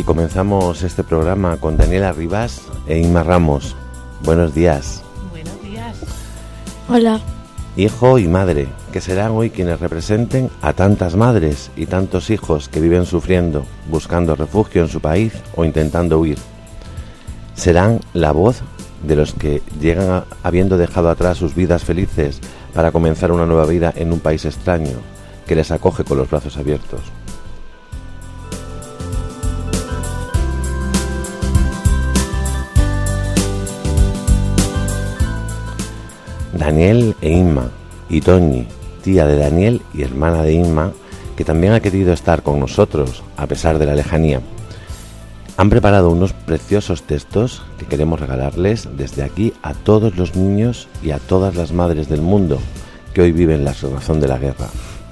comenzamos este programa con Daniela Rivas e Inma Ramos. Buenos días. Buenos días. Hola. Hijo y madre, que serán hoy quienes representen a tantas madres y tantos hijos que viven sufriendo, buscando refugio en su país o intentando huir. Serán la voz de los que llegan habiendo dejado atrás sus vidas felices para comenzar una nueva vida en un país extraño que les acoge con los brazos abiertos. Daniel e Inma, y Toñi, tía de Daniel y hermana de Inma, que también ha querido estar con nosotros a pesar de la lejanía. Han preparado unos preciosos textos que queremos regalarles desde aquí a todos los niños y a todas las madres del mundo que hoy viven la razón de la guerra.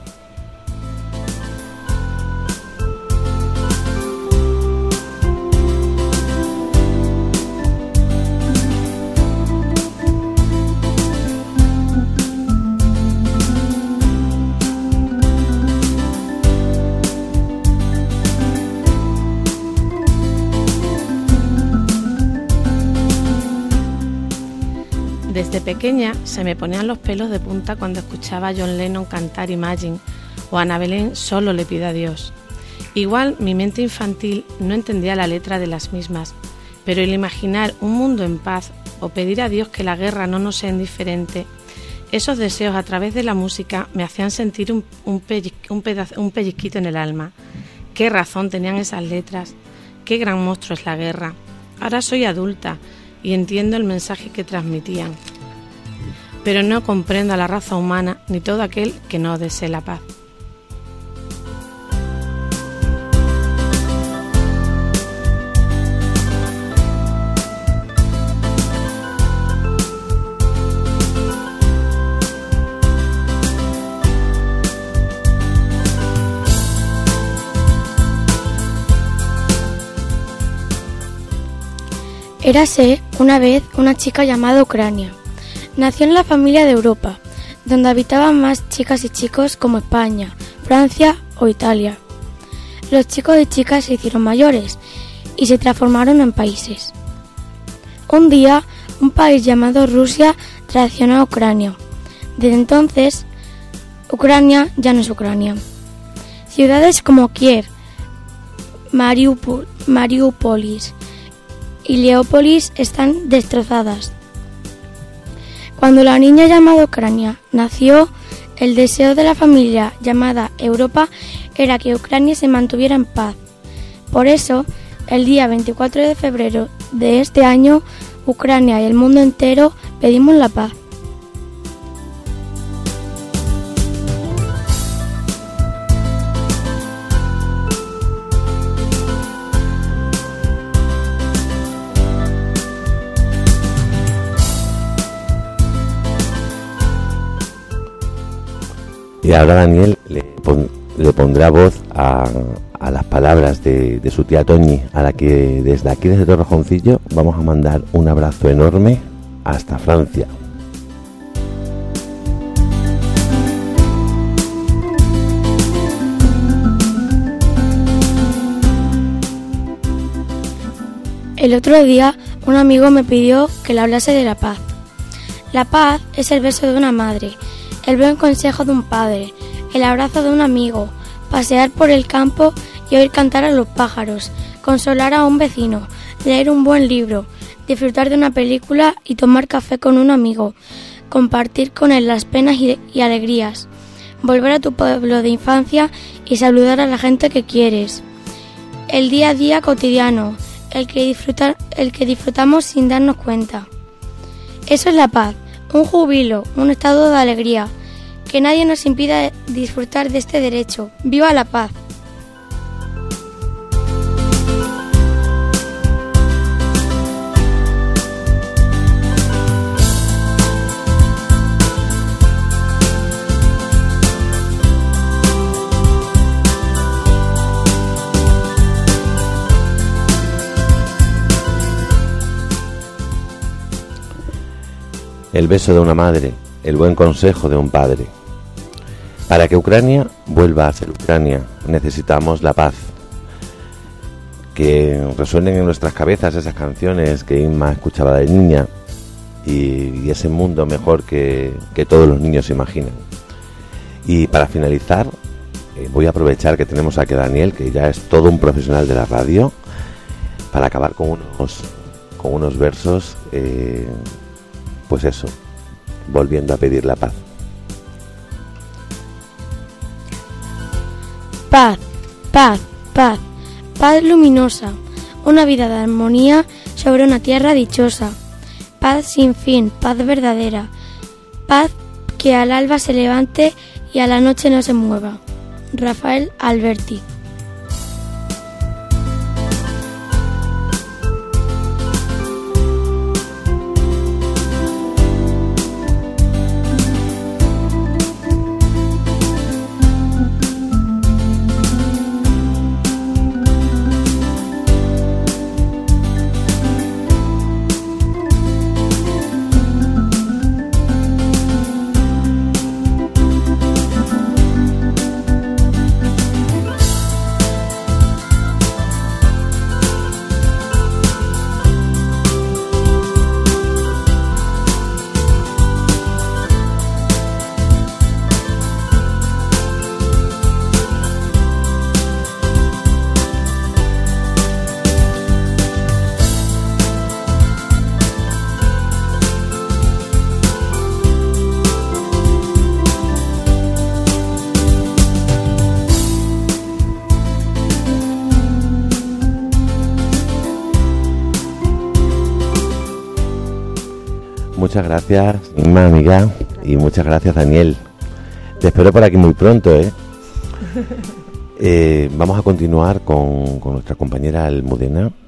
Desde pequeña se me ponían los pelos de punta cuando escuchaba a John Lennon cantar Imagine o a Ana Belén Solo le pido a Dios. Igual mi mente infantil no entendía la letra de las mismas, pero el imaginar un mundo en paz o pedir a Dios que la guerra no nos sea indiferente, esos deseos a través de la música me hacían sentir un pellizquito en el alma. Qué razón tenían esas letras, qué gran monstruo es la guerra. Ahora soy adulta y entiendo el mensaje que transmitían, pero no comprendo a la raza humana ni todo aquel que no desee la paz. Érase una vez una chica llamada Ucrania. Nació en la familia de Europa, donde habitaban más chicas y chicos como España, Francia o Italia. Los chicos y chicas se hicieron mayores y se transformaron en países. Un día, un país llamado Rusia traicionó a Ucrania. Desde entonces, Ucrania ya no es Ucrania. Ciudades como Kiev, Mariúpolis y Leópolis están destrozadas. Cuando la niña llamada Ucrania nació, el deseo de la familia llamada Europa era que Ucrania se mantuviera en paz. Por eso, el día 24 de febrero de este año, Ucrania y el mundo entero pedimos la paz. Y ahora Daniel le pondrá voz a las palabras de su tía Toñi, a la que desde aquí, desde Torrejoncillo, vamos a mandar un abrazo enorme hasta Francia. El otro día, un amigo me pidió que le hablase de la paz. La paz es el beso de una madre, el buen consejo de un padre, el abrazo de un amigo, pasear por el campo y oír cantar a los pájaros, consolar a un vecino, leer un buen libro, disfrutar de una película y tomar café con un amigo, compartir con él las penas y alegrías, volver a tu pueblo de infancia y saludar a la gente que quieres. El día a día cotidiano, el que disfrutamos sin darnos cuenta. Eso es la paz. Un júbilo, un estado de alegría, que nadie nos impida disfrutar de este derecho. ¡Viva la paz! El beso de una madre, el buen consejo de un padre. Para que Ucrania vuelva a ser Ucrania, necesitamos la paz. que resuenen en nuestras cabezas esas canciones que Inma escuchaba de niña y ese mundo mejor que todos los niños se imaginan. Y para finalizar, voy a aprovechar que tenemos aquí a Daniel, que ya es todo un profesional de la radio, para acabar con unos versos, pues eso, volviendo a pedir la paz. Paz, paz, paz, paz luminosa, una vida de armonía sobre una tierra dichosa. Paz sin fin, paz verdadera, paz que al alba se levante y a la noche no se mueva. Rafael Alberti. Muchas gracias, Inma, amiga, y muchas gracias, Daniel. Te espero por aquí muy pronto, Vamos a continuar con nuestra compañera Almudena.